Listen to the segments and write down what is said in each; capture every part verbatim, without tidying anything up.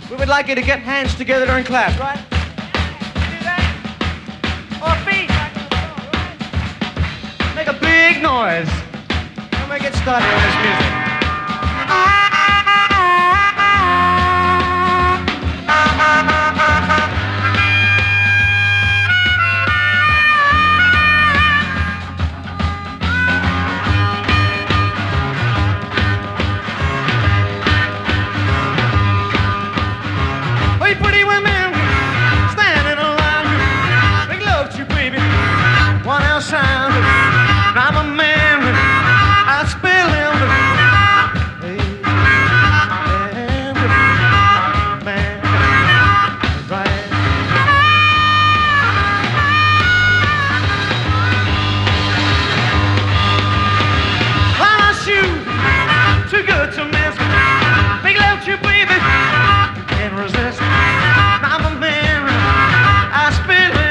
We would like you to get hands together during class, right? Do that? Or feet. Make a big noise. When we get started on this music. Sound. I'm a man, I spill him. Hey, man, man, right. Well, I shoot, too good to miss. Big love to you, baby, can't resist. I'm a man, I spill him.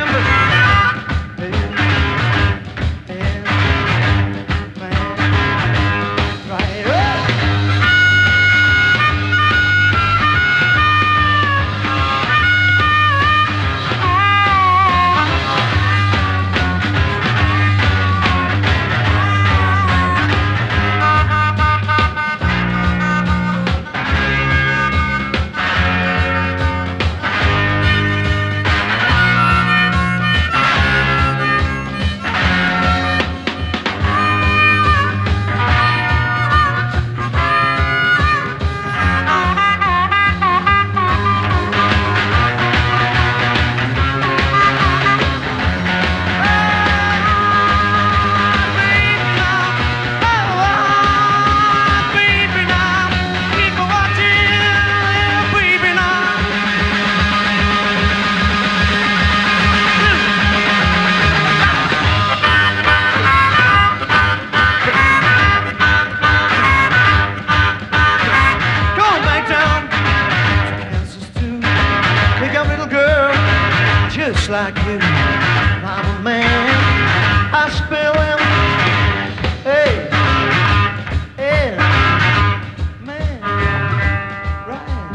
Just like you, I'm a man, I spill him. Hey, yeah, man, right.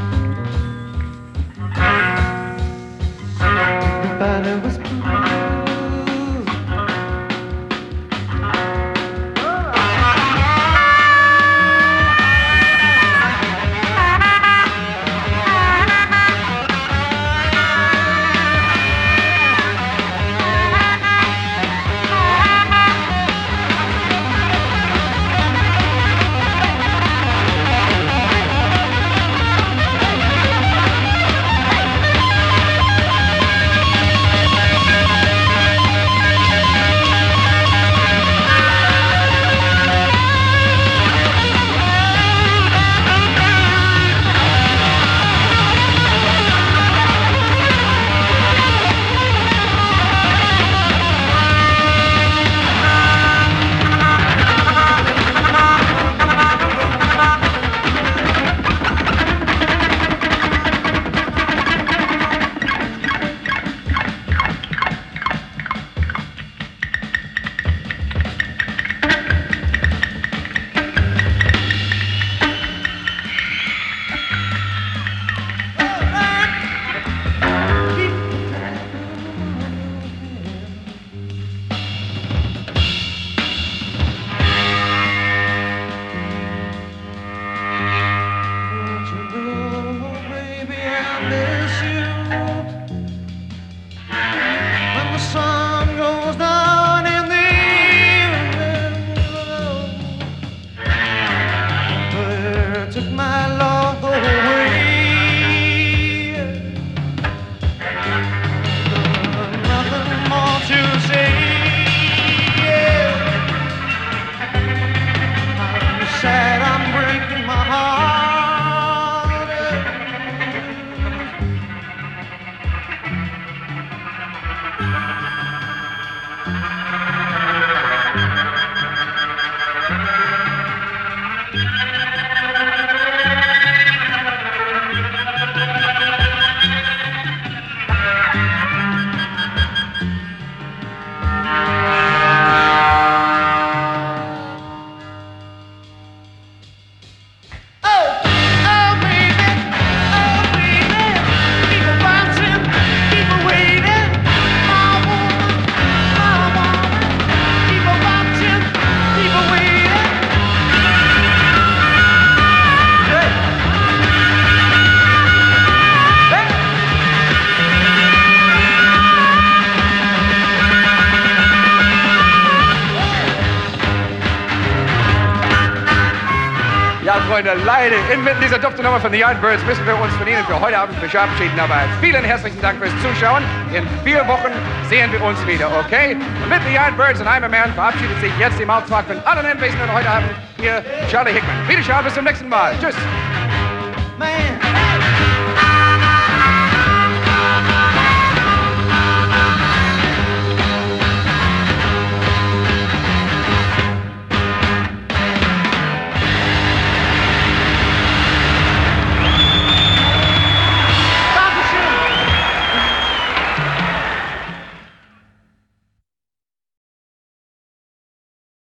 Everybody was blue. Freunde, leider inmitten dieser duften Nummer von The Yardbirds müssen wir uns von Ihnen für heute Abend verabschieden. Aber vielen herzlichen Dank fürs Zuschauen. In vier Wochen sehen wir uns wieder, okay? Und mit The Yardbirds und I'm a Man verabschiedet sich jetzt im Auftrag von allen Anwesenden heute Abend hier Charlie Hickman. Wiederschauen, bis zum nächsten Mal. Tschüss. Man.